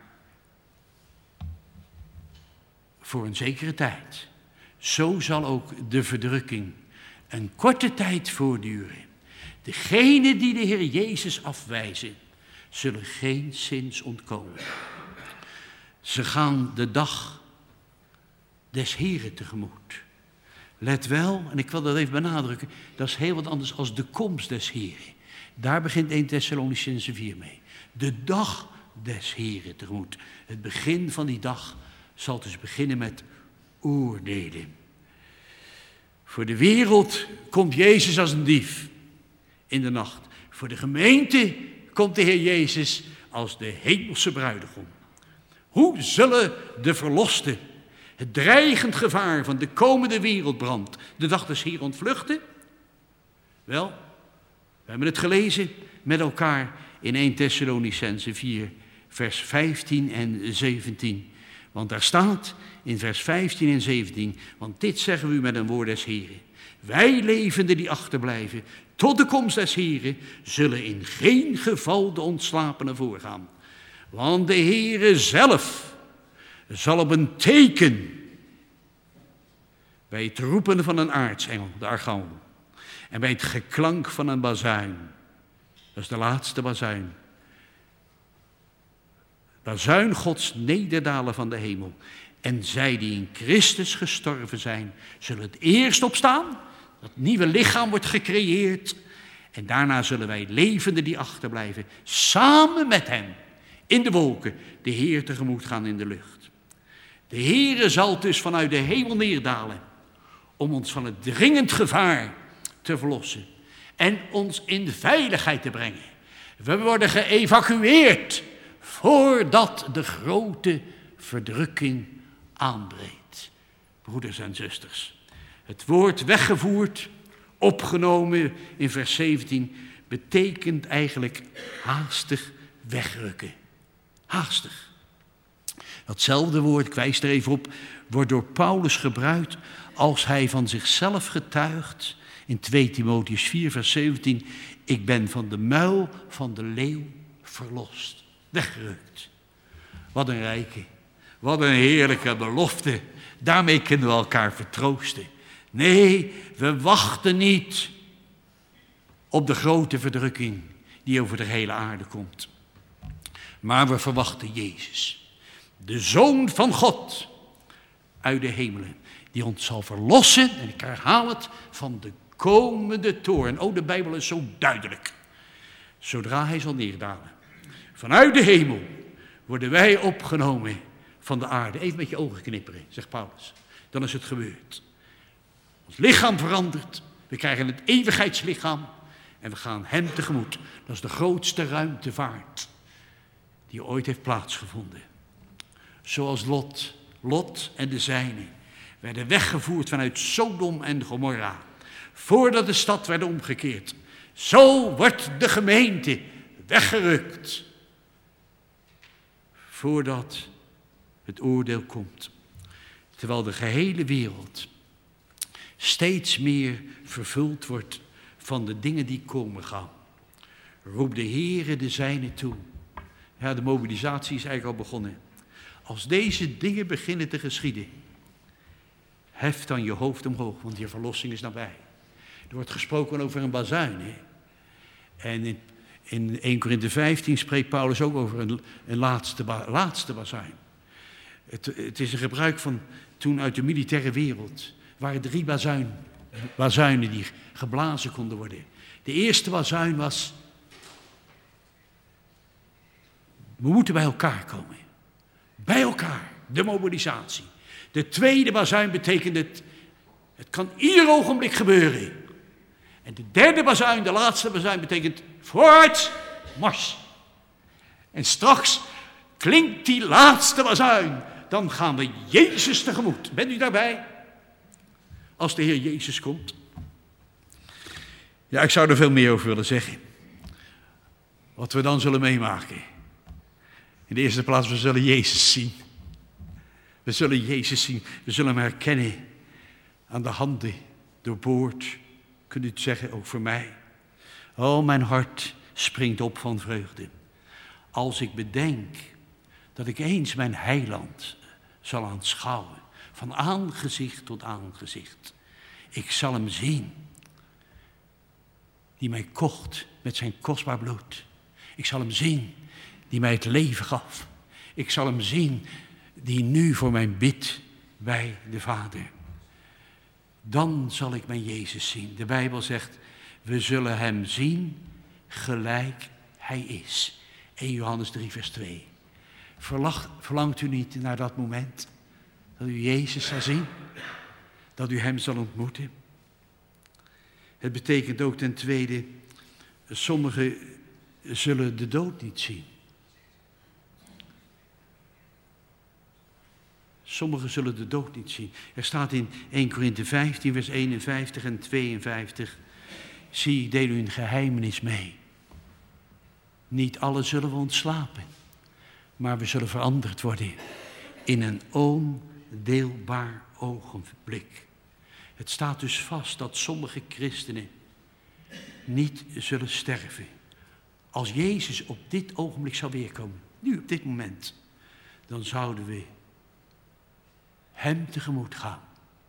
voor een zekere tijd. Zo zal ook de verdrukking een korte tijd voortduren. Degenen die de Heer Jezus afwijzen, zullen geenszins ontkomen. Ze gaan de dag des Heren tegemoet. Let wel, en ik wil dat even benadrukken, dat is heel wat anders als de komst des Heren. Daar begint 1 Thessalonicenzen 4 mee. De dag des Heren tegemoet. Het begin van die dag zal dus beginnen met oordelen. Voor de wereld komt Jezus als een dief in de nacht. Voor de gemeente komt de Heer Jezus als de hemelse bruidegom. Hoe zullen de verlosten het dreigend gevaar van de komende wereldbrand de dag des Heren ontvluchten? Wel, we hebben het gelezen met elkaar in 1 Thessalonicenzen 4, vers 15 en 17. Want daar staat in vers 15 en 17, want dit zeggen we u met een woord des Heren. Wij levenden die achterblijven tot de komst des Heren zullen in geen geval de ontslapenen voorgaan. Want de Heere zelf zal op een teken bij het roepen van een aartsengel, de archangel, en bij het geklank van een bazuin, dat is de laatste bazuin, bazuin Gods nederdalen van de hemel. En zij die in Christus gestorven zijn, zullen het eerst opstaan. Dat nieuwe lichaam wordt gecreëerd. En daarna zullen wij levenden die achterblijven, samen met hen in de wolken de Heer tegemoet gaan in de lucht. De Heere zal dus vanuit de hemel neerdalen om ons van het dringend gevaar te verlossen en ons in veiligheid te brengen. We worden geëvacueerd voordat de grote verdrukking aanbreekt. Broeders en zusters, het woord weggevoerd, opgenomen in vers 17, betekent eigenlijk haastig wegrukken. Haastig. Datzelfde woord, ik wijs er even op, wordt door Paulus gebruikt als hij van zichzelf getuigt in 2 Timotheüs 4 vers 17. Ik ben van de muil van de leeuw verlost. Weggerukt. Wat een rijke, wat een heerlijke belofte. Daarmee kunnen we elkaar vertroosten. Nee, we wachten niet op de grote verdrukking die over de hele aarde komt. Maar we verwachten Jezus, de Zoon van God uit de hemelen, die ons zal verlossen, en ik herhaal het, van de komende toorn. Oh, de Bijbel is zo duidelijk. Zodra hij zal neerdalen. Vanuit de hemel worden wij opgenomen van de aarde. Even met je ogen knipperen, zegt Paulus. Dan is het gebeurd. Ons lichaam verandert. We krijgen het eeuwigheidslichaam. En we gaan hem tegemoet. Dat is de grootste ruimtevaart die ooit heeft plaatsgevonden. Zoals Lot en de zijnen werden weggevoerd vanuit Sodom en Gomorra. Voordat de stad werd omgekeerd. Zo wordt de gemeente weggerukt. Voordat het oordeel komt. Terwijl de gehele wereld steeds meer vervuld wordt van de dingen die komen gaan. Roep de Heere de zijnen toe. Ja, de mobilisatie is eigenlijk al begonnen. Als deze dingen beginnen te geschieden, hef dan je hoofd omhoog, want je verlossing is nabij. Er wordt gesproken over een bazuin. Hè? En in 1 Korinthe 15 spreekt Paulus ook over een laatste bazuin. Het is een gebruik van toen uit de militaire wereld. Er waren 3 bazuinen die geblazen konden worden. De eerste bazuin was: we moeten bij elkaar komen. Bij elkaar, de mobilisatie. De tweede bazuin betekent het kan ieder ogenblik gebeuren. En de derde bazuin, de laatste bazuin, betekent vooruit, mars. En straks klinkt die laatste bazuin. Dan gaan we Jezus tegemoet. Bent u daarbij? Als de Heer Jezus komt. Ja, ik zou er veel meer over willen zeggen. Wat we dan zullen meemaken. In de eerste plaats, we zullen Jezus zien. We zullen Jezus zien. We zullen hem herkennen. Aan de handen, doorboord. Kunt u het zeggen, ook voor mij. Oh, mijn hart springt op van vreugde. Als ik bedenk dat ik eens mijn heiland zal aanschouwen. Van aangezicht tot aangezicht. Ik zal hem zien. Die mij kocht met zijn kostbaar bloed. Ik zal hem zien. Die mij het leven gaf. Ik zal hem zien. Die nu voor mij bidt bij de Vader. Dan zal ik mijn Jezus zien. De Bijbel zegt, we zullen hem zien gelijk hij is. 1 Johannes 3 vers 2. Verlangt u niet naar dat moment dat u Jezus zal zien? Dat u hem zal ontmoeten? Het betekent ook ten tweede, sommigen zullen de dood niet zien. Sommigen zullen de dood niet zien. Er staat in 1 Korinthe 15 vers 51 en 52. Zie, ik deel u een geheimenis mee. Niet alle zullen we ontslapen. Maar we zullen veranderd worden in een ondeelbaar ogenblik. Het staat dus vast dat sommige christenen niet zullen sterven. Als Jezus op dit ogenblik zou weerkomen, nu op dit moment, dan zouden we hem tegemoet gaan.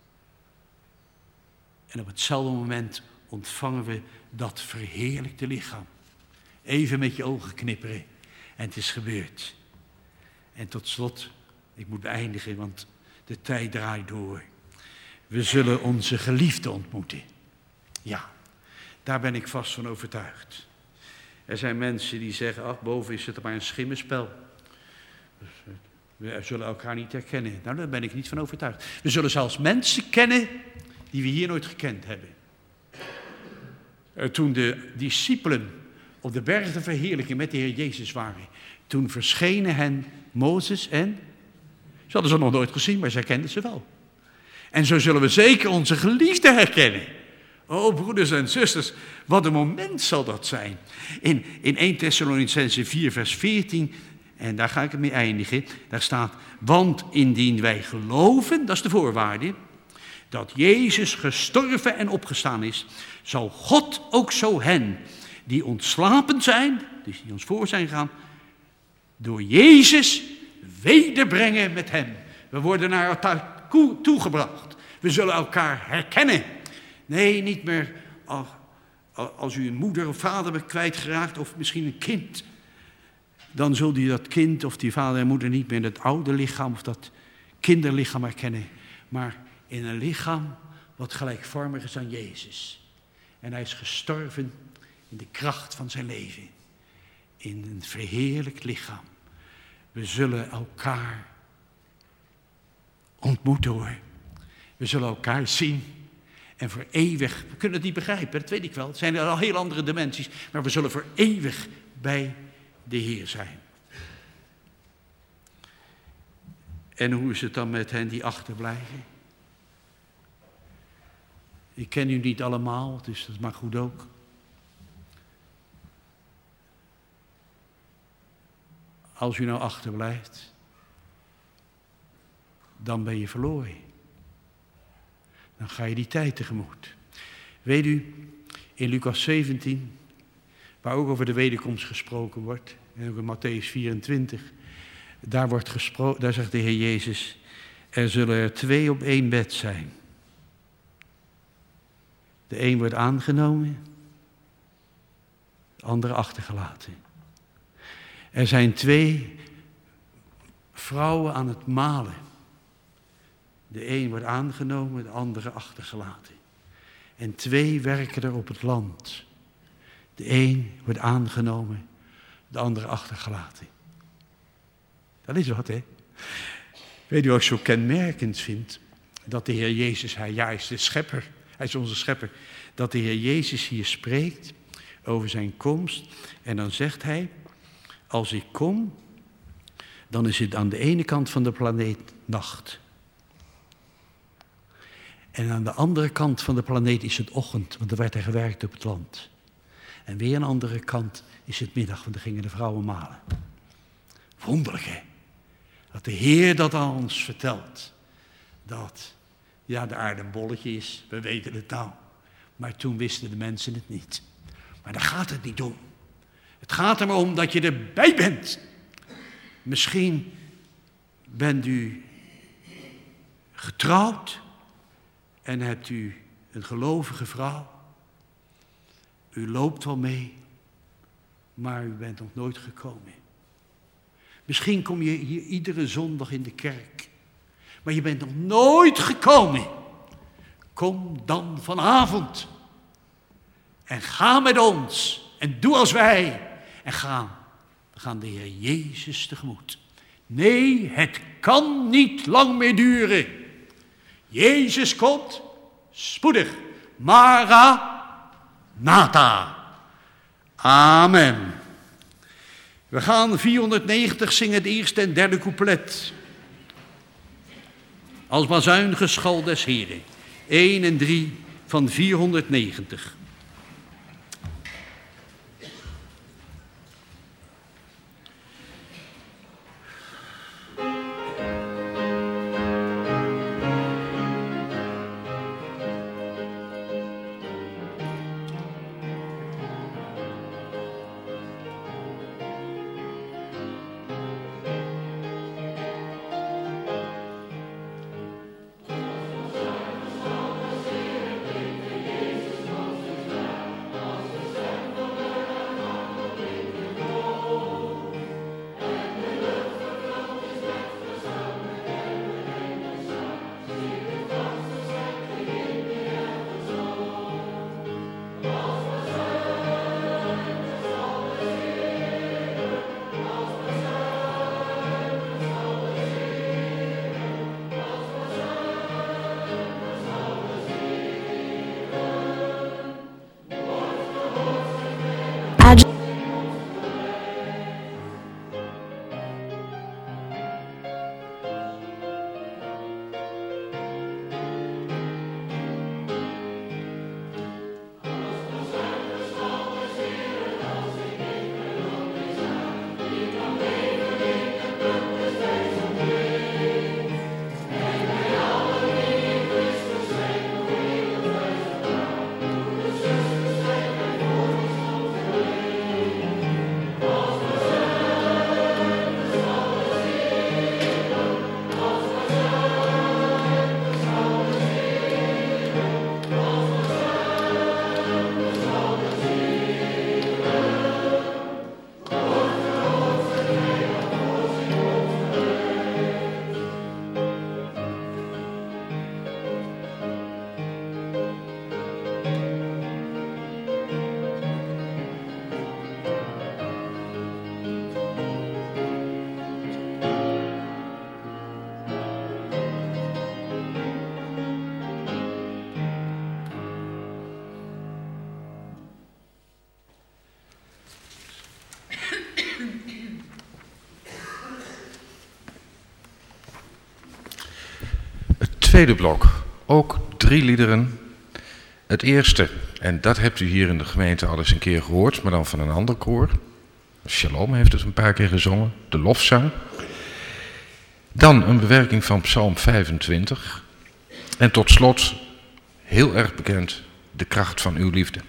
En op hetzelfde moment ontvangen we dat verheerlijkte lichaam. Even met je ogen knipperen en het is gebeurd. En tot slot, ik moet beëindigen, want de tijd draait door. We zullen onze geliefde ontmoeten. Ja, daar ben ik vast van overtuigd. Er zijn mensen die zeggen, ach, boven is het maar een schimmenspel. We zullen elkaar niet herkennen. Nou, daar ben ik niet van overtuigd. We zullen zelfs mensen kennen die we hier nooit gekend hebben. Toen de discipelen op de berg de verheerlijking met de Heer Jezus waren, toen verschenen hen Mozes en... Ze hadden ze nog nooit gezien, maar zij kenden ze wel. En zo zullen we zeker onze geliefden herkennen. Oh, broeders en zusters, wat een moment zal dat zijn. In 1 Thessalonicenzen 4 vers 14, en daar ga ik het mee eindigen, daar staat, want indien wij geloven, dat is de voorwaarde, dat Jezus gestorven en opgestaan is, zal God ook zo hen die ontslapen zijn, dus die ons voor zijn gegaan, door Jezus wederbrengen met hem. We worden naar elkaar toegebracht. We zullen elkaar herkennen. Nee, niet meer als u een moeder of vader bent kwijtgeraakt of misschien een kind. Dan zult u dat kind of die vader en moeder niet meer in het oude lichaam of dat kinderlichaam herkennen. Maar in een lichaam wat gelijkvormig is aan Jezus. En hij is gestorven in de kracht van zijn leven. In een verheerlijkt lichaam. We zullen elkaar ontmoeten hoor. We zullen elkaar zien. En voor eeuwig, we kunnen het niet begrijpen, dat weet ik wel. Het zijn al heel andere dimensies. Maar we zullen voor eeuwig bij de Heer zijn. En hoe is het dan met hen die achterblijven? Ik ken u niet allemaal, dus dat mag goed ook. Als u nou achterblijft, dan ben je verloren. Dan ga je die tijd tegemoet. Weet u, in Lucas 17, waar ook over de wederkomst gesproken wordt, en ook in Mattheüs 24, daar zegt de Heer Jezus, er zullen er 2 op 1 bed zijn. De een wordt aangenomen, de andere achtergelaten. Er zijn 2 vrouwen aan het malen. De een wordt aangenomen, de andere achtergelaten. En 2 werken er op het land. De een wordt aangenomen, de andere achtergelaten. Dat is wat, hè? Weet u wat ik zo kenmerkend vind? Dat de Heer Jezus, hij is de schepper, hij is onze schepper. Dat de Heer Jezus hier spreekt over zijn komst. En dan zegt hij, als ik kom, dan is het aan de ene kant van de planeet nacht. En aan de andere kant van de planeet is het ochtend, want er werd er gewerkt op het land. En weer aan de andere kant is het middag, want er gingen de vrouwen malen. Wonderlijk, hè? Dat de Heer dat aan ons vertelt. Dat, ja, de aarde een bolletje is, we weten het nou. Maar toen wisten de mensen het niet. Maar daar gaat het niet om. Het gaat er maar om dat je erbij bent. Misschien bent u getrouwd en hebt u een gelovige vrouw. U loopt wel mee, maar u bent nog nooit gekomen. Misschien kom je hier iedere zondag in de kerk, maar je bent nog nooit gekomen. Kom dan vanavond en ga met ons en doe als wij en ga. We gaan de Heer Jezus tegemoet. Nee, het kan niet lang meer duren. Jezus komt spoedig. Maranatha. Amen. We gaan 490 zingen, het eerste en derde couplet. Als bazuingeschal des Heren. 1 en 3 van 490. Tweede blok, ook 3 liederen. Het eerste, en dat hebt u hier in de gemeente al eens een keer gehoord, maar dan van een ander koor. Shalom heeft het een paar keer gezongen, de lofzang. Dan een bewerking van Psalm 25. En tot slot, heel erg bekend, de kracht van uw liefde.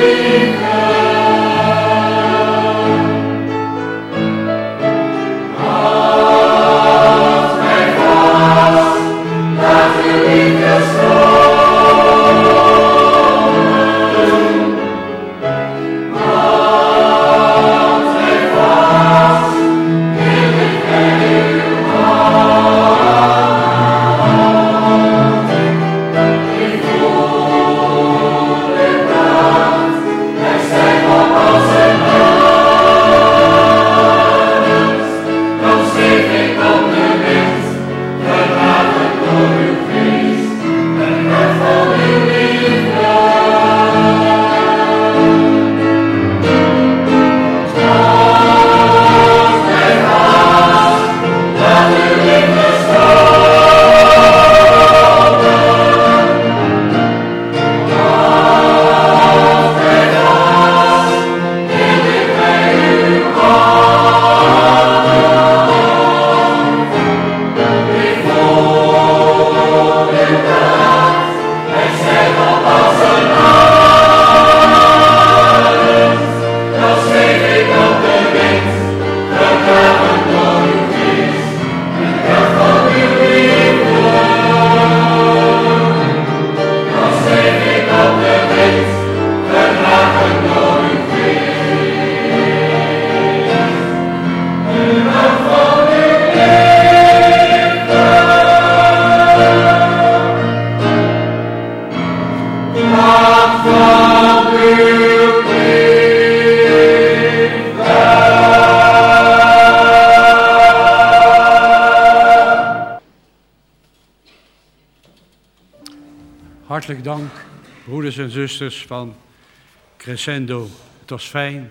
Hartelijk dank, broeders en zusters van Crescendo. Het was fijn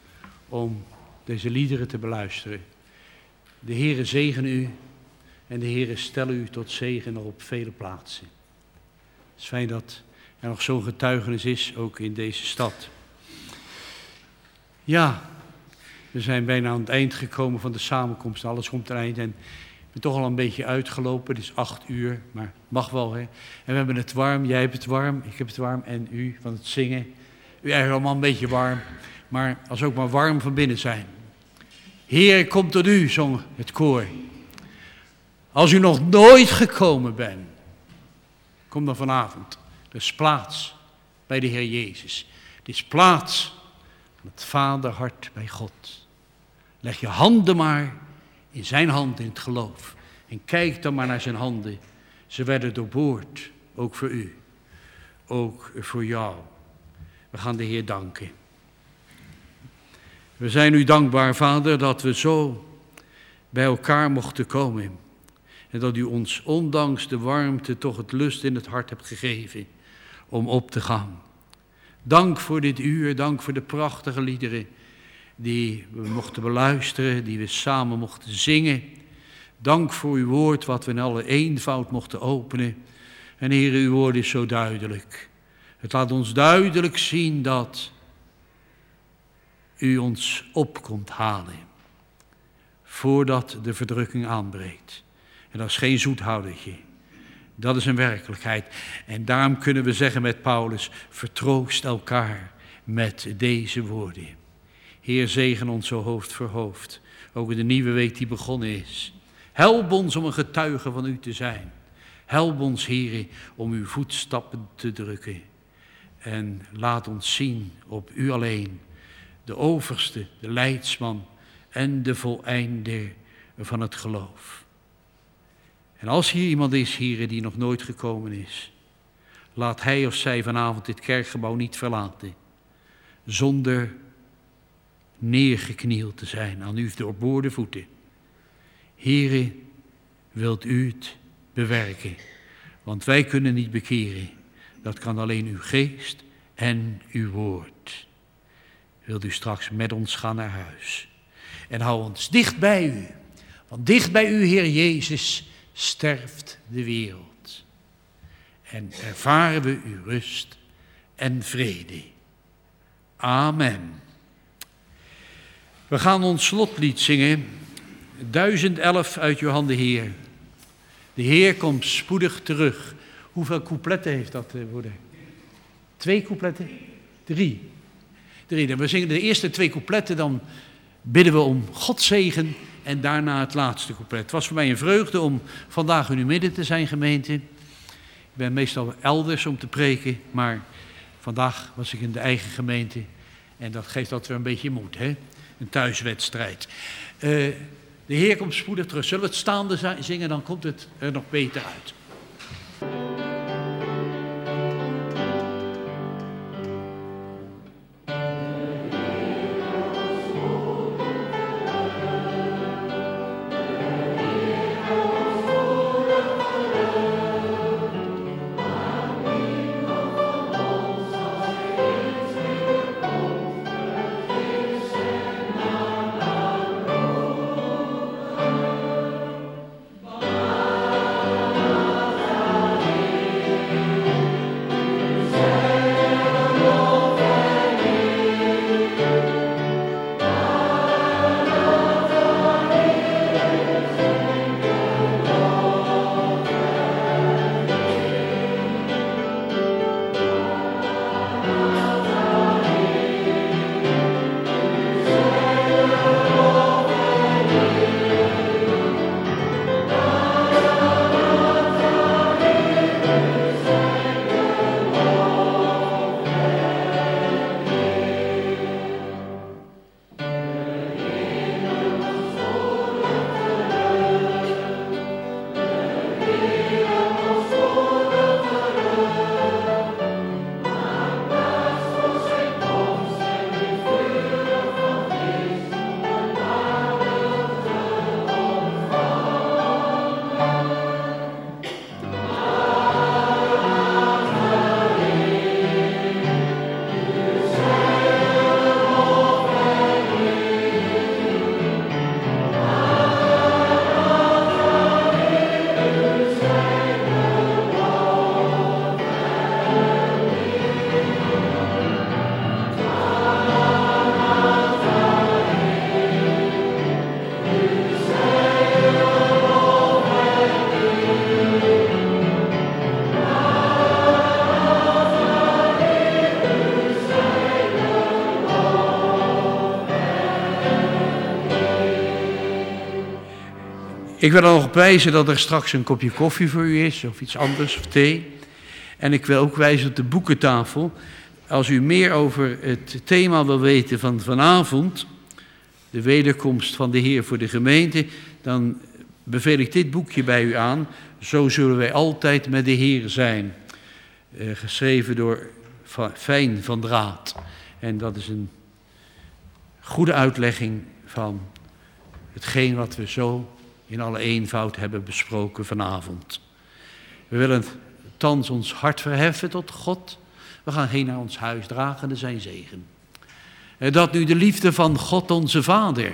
om deze liederen te beluisteren. De Heere zegen u en de Heere stelle u tot zegen op vele plaatsen. Het is fijn dat er nog zo'n getuigenis is, ook in deze stad. Ja, we zijn bijna aan het eind gekomen van de samenkomst. Alles komt er eind en ik ben toch al een beetje uitgelopen. Het is 8 uur, maar mag wel, hè. En we hebben het warm, jij hebt het warm, ik heb het warm en u van het zingen. U eigenlijk allemaal een beetje warm, maar als ook maar warm van binnen zijn. Heer, kom tot u, zong het koor. Als u nog nooit gekomen bent, kom dan vanavond. Er is plaats bij de Heer Jezus. Er is plaats van het vaderhart bij God. Leg je handen maar in zijn hand in het geloof. En kijk dan maar naar zijn handen. Ze werden doorboord, ook voor u. Ook voor jou. We gaan de Heer danken. We zijn u dankbaar, Vader, dat we zo bij elkaar mochten komen. En dat u ons, ondanks de warmte, toch het lust in het hart hebt gegeven om op te gaan. Dank voor dit uur, dank voor de prachtige liederen die we mochten beluisteren, die we samen mochten zingen. Dank voor uw woord, wat we in alle eenvoud mochten openen. En Heer, uw woord is zo duidelijk. Het laat ons duidelijk zien dat u ons op komt halen, voordat de verdrukking aanbreekt. En dat is geen zoethoudertje. Dat is een werkelijkheid. En daarom kunnen we zeggen met Paulus, vertroost elkaar met deze woorden. Heer, zegen ons zo hoofd voor hoofd. Ook in de nieuwe week die begonnen is. Help ons om een getuige van u te zijn. Help ons, Heer, om uw voetstappen te drukken. En laat ons zien op u alleen, de overste, de leidsman en de voleinder van het geloof. En als hier iemand is, Heer, die nog nooit gekomen is, laat hij of zij vanavond dit kerkgebouw niet verlaten, zonder neergeknield te zijn aan uw doorboorde voeten. Heere, wilt u het bewerken? Want wij kunnen niet bekeren. Dat kan alleen uw geest en uw woord. Wilt u straks met ons gaan naar huis? En hou ons dicht bij u. Want dicht bij u, Heer Jezus, sterft de wereld. En ervaren we uw rust en vrede. Amen. We gaan ons slotlied zingen. 1011 uit uw handen, Heer. De Heer komt spoedig terug. Hoeveel coupletten heeft dat worden? 2 coupletten? 3. erin. We zingen de eerste 2 coupletten, dan bidden we om Gods zegen en daarna het laatste couplet. Het was voor mij een vreugde om vandaag in uw midden te zijn, gemeente. Ik ben meestal elders om te preken, maar vandaag was ik in de eigen gemeente. En dat geeft altijd weer een beetje moed, hè? Een thuiswedstrijd. De Heer komt spoedig terug. Zullen we het staande zingen, dan komt het er nog beter uit. Ik wil er nog op wijzen dat er straks een kopje koffie voor u is, of iets anders, of thee. En ik wil ook wijzen op de boekentafel. Als u meer over het thema wil weten van vanavond, de wederkomst van de Heer voor de gemeente, dan beveel ik dit boekje bij u aan. Zo zullen wij altijd met de Heer zijn. Geschreven door Fijn van Draat. En dat is een goede uitlegging van hetgeen wat we zo in alle eenvoud hebben besproken vanavond. We willen thans ons hart verheffen tot God. We gaan heen naar ons huis, dragende zijn zegen. En dat nu de liefde van God onze Vader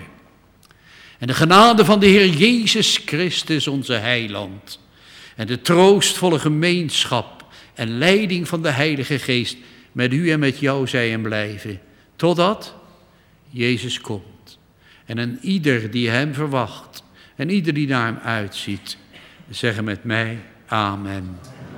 en de genade van de Heer Jezus Christus onze Heiland en de troostvolle gemeenschap en leiding van de Heilige Geest met u en met jou zij en blijven, totdat Jezus komt. En een ieder die hem verwacht en ieder die naar hem uitziet, zeggen met mij, amen.